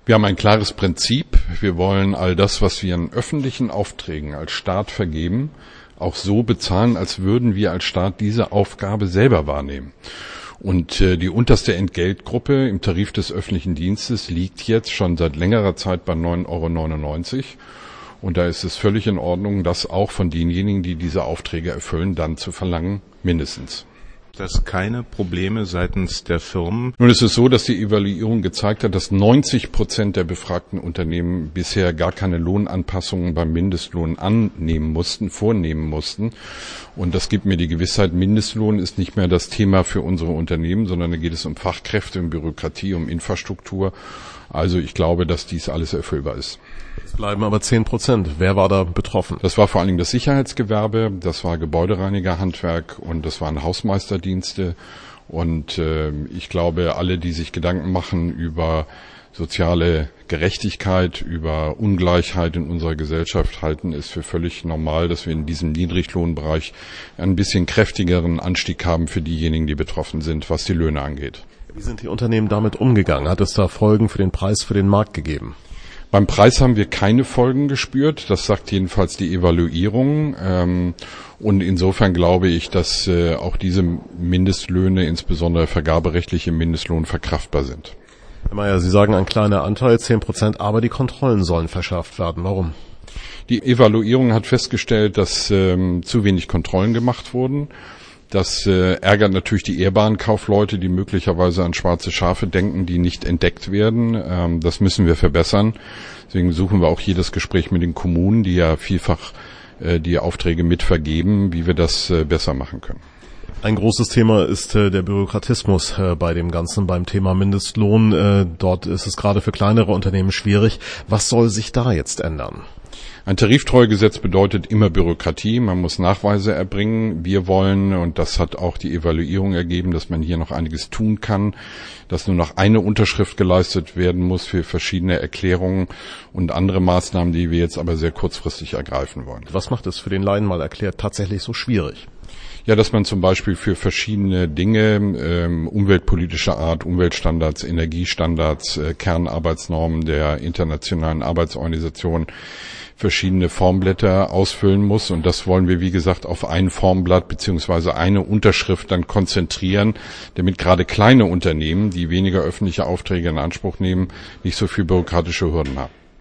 Wir haben ein klares Prinzip. Wir wollen all das, was wir in öffentlichen Aufträgen als Staat vergeben, auch so bezahlen, als würden wir als Staat diese Aufgabe selber wahrnehmen. Und die unterste Entgeltgruppe im Tarif des öffentlichen Dienstes liegt jetzt schon seit längerer Zeit bei 9,99 €. Und da ist es völlig in Ordnung, das auch von denjenigen, die diese Aufträge erfüllen, dann zu verlangen, mindestens. Das keine Probleme seitens der Firmen? Nun ist es so, dass die Evaluierung gezeigt hat, dass 90% der befragten Unternehmen bisher gar keine Lohnanpassungen beim Mindestlohn vornehmen mussten. Und das gibt mir die Gewissheit, Mindestlohn ist nicht mehr das Thema für unsere Unternehmen, sondern da geht es um Fachkräfte, um Bürokratie, um Infrastruktur. Also ich glaube, dass dies alles erfüllbar ist. Es bleiben aber 10%. Wer war da betroffen? Das war vor allen Dingen das Sicherheitsgewerbe, das war Gebäudereinigerhandwerk und das waren Hausmeisterdienste. Und ich glaube, alle, die sich Gedanken machen über soziale Gerechtigkeit, über Ungleichheit in unserer Gesellschaft, halten es für völlig normal, dass wir in diesem Niedriglohnbereich ein bisschen kräftigeren Anstieg haben für diejenigen, die betroffen sind, was die Löhne angeht. Wie sind die Unternehmen damit umgegangen? Hat es da Folgen für den Preis, für den Markt gegeben? Beim Preis haben wir keine Folgen gespürt, das sagt jedenfalls die Evaluierung. Und insofern glaube ich, dass auch diese Mindestlöhne, insbesondere vergaberechtliche Mindestlohn, verkraftbar sind. Herr Mayer, Sie sagen ein kleiner Anteil, 10%, aber die Kontrollen sollen verschärft werden. Warum? Die Evaluierung hat festgestellt, dass zu wenig Kontrollen gemacht wurden. Das ärgert natürlich die ehrbaren Kaufleute, die möglicherweise an schwarze Schafe denken, die nicht entdeckt werden. Das müssen wir verbessern. Deswegen suchen wir auch hier das Gespräch mit den Kommunen, die ja vielfach die Aufträge mitvergeben, wie wir das besser machen können. Ein großes Thema ist der Bürokratismus bei dem Ganzen, beim Thema Mindestlohn. Dort ist es gerade für kleinere Unternehmen schwierig. Was soll sich da jetzt ändern? Ein Tariftreuegesetz bedeutet immer Bürokratie. Man muss Nachweise erbringen. Wir wollen, und das hat auch die Evaluierung ergeben, dass man hier noch einiges tun kann, dass nur noch eine Unterschrift geleistet werden muss für verschiedene Erklärungen und andere Maßnahmen, die wir jetzt aber sehr kurzfristig ergreifen wollen. Was macht es für den Laien mal erklärt tatsächlich so schwierig? Ja, dass man zum Beispiel für verschiedene Dinge, umweltpolitischer Art, Umweltstandards, Energiestandards, Kernarbeitsnormen der Internationalen Arbeitsorganisation, verschiedene Formblätter ausfüllen muss. Und das wollen wir, wie gesagt, auf ein Formblatt beziehungsweise eine Unterschrift dann konzentrieren, damit gerade kleine Unternehmen, die weniger öffentliche Aufträge in Anspruch nehmen, nicht so viel bürokratische Hürden haben.